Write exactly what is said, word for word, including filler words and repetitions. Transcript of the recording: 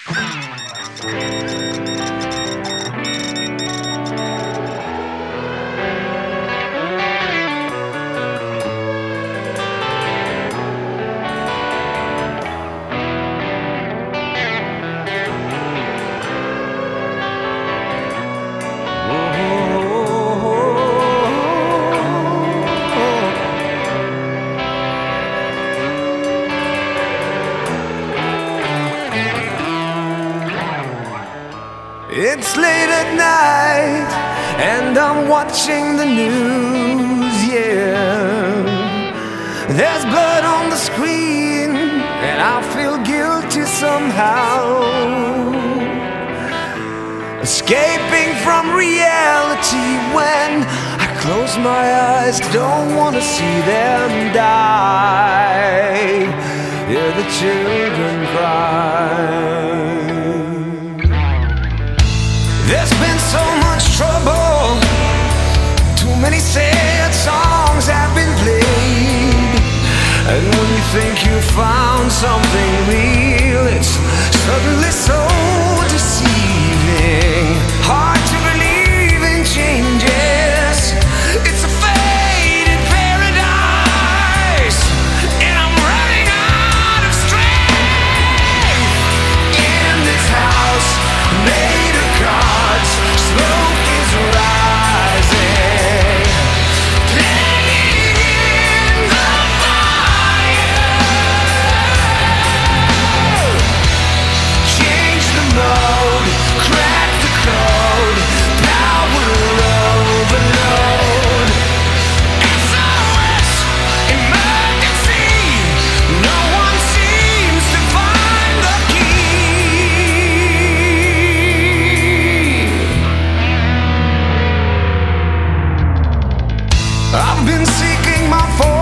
It's late at night and I'm watching the news, yeah. There's blood on the screen and I feel guilty somehow. Escaping from reality when I close my eyes, don't want to see them die. Hear the children cry. There's been so much trouble, too many sad songs have been played. And when you think you found something real, it's suddenly so deceiving. Hard to believe in changes. It's a faded paradise, and I'm running out of strength. In this house made of cards, smoke is rising, playing in the fire. Change the mode, crack the code, power overload. S O S, emergency, no one seems to find the key. I've been seeking my fortune